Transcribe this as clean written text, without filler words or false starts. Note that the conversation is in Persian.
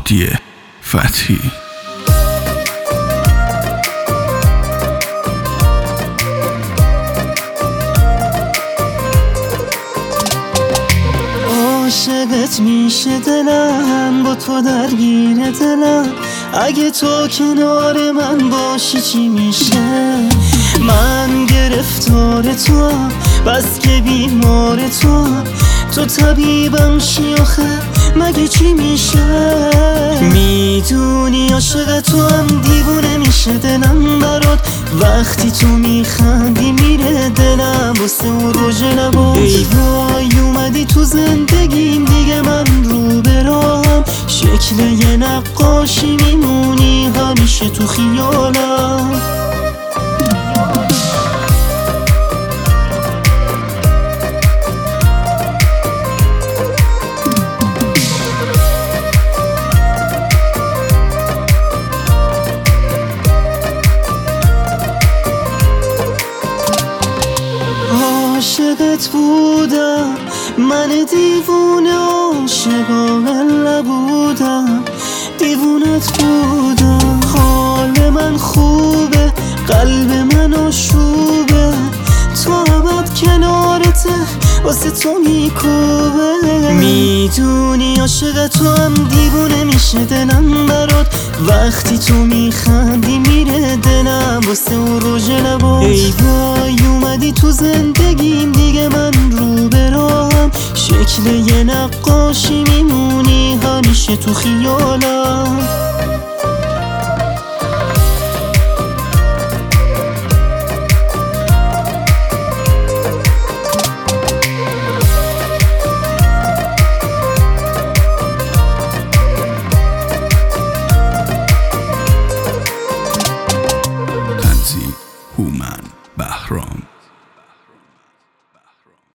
هادی فتحی. عاشقت میشه دلم، با تو درگیر دلم. اگه تو کنار من باشی چی میشه؟ من گرفتار تو، بس که بیمار تو طبیبم شی آخه مگه چی میشه؟ میدونی عاشق تو هم دیوونه میشه دلم برات. وقتی تو میخندی میره دلم واسه اون رژ لبات. ای وای اومدی تو زندگیم دیگه، من رو به راهم شکل یه نقاشی میمونی همیشه تو خیالم. عاشقت بودم من دیوونه، عاشقانه نبودم دیوونت بودم. حال من خوبه قلب من آشوبه، تو ابد کنارته واسه تو میکوبه. میدونی عاشق تو هم دیوونه میشه دلم برات. وقتی تو میخندی میره دلم واسه اون رژ لبات. ای وای اومدی تو زندگیم دیگه، من رو به راهم شکل یه نقاشی میمونی همیشه تو خیالم. هومن بهرام.